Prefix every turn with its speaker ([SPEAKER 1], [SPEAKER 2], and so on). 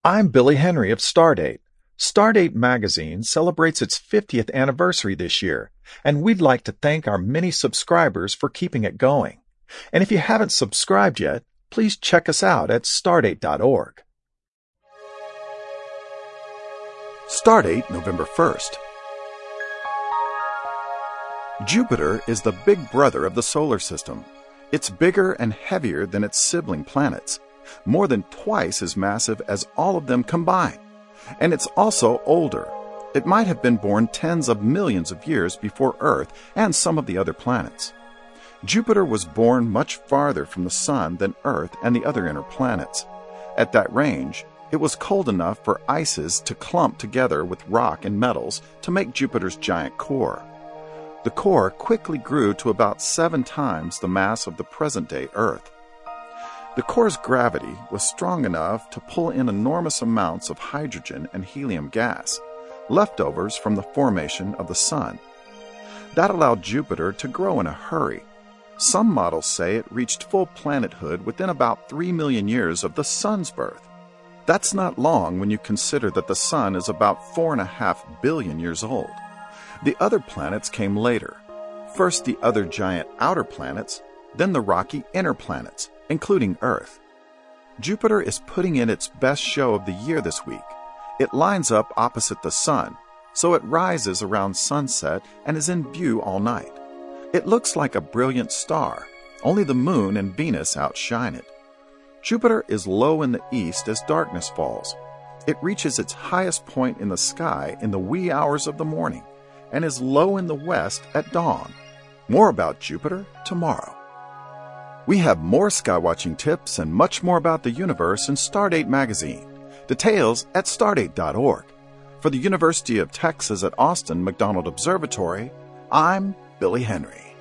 [SPEAKER 1] I'm Billy Henry of Stardate. Stardate magazine celebrates its 50th anniversary this year, and we'd like to thank our many subscribers for keeping it going. And if you haven't subscribed yet, please check us out at stardate.org. Stardate, November 1st. Jupiter is the big brother of the solar system. It's bigger and heavier than its sibling planets, more than twice as massive as all of them combined. And it's also older. It might have been born tens of millions of years before Earth and some of the other planets. Jupiter was born much farther from the Sun than Earth and the other inner planets. At that range, it was cold enough for ices to clump together with rock and metals to make Jupiter's giant core. The core quickly grew to about 7 times the mass of the present-day Earth. The core's gravity was strong enough to pull in enormous amounts of hydrogen and helium gas, leftovers from the formation of the Sun. That allowed Jupiter to grow in a hurry. Some models say it reached full planethood within about 3 million years of the Sun's birth. That's not long when you consider that the Sun is about 4.5 billion years old. The other planets came later. First the other giant outer planets, then the rocky inner planets, including Earth. Jupiter is putting in its best show of the year this week. It lines up opposite the Sun, so it rises around sunset and is in view all night. It looks like a brilliant star, only the Moon and Venus outshine it. Jupiter is low in the east as darkness falls. It reaches its highest point in the sky in the wee hours of the morning, and is low in the west at dawn. More about Jupiter tomorrow. We have more skywatching tips and much more about the universe in Stardate magazine. Details at stardate.org. For the University of Texas at Austin McDonald Observatory, I'm Billy Henry.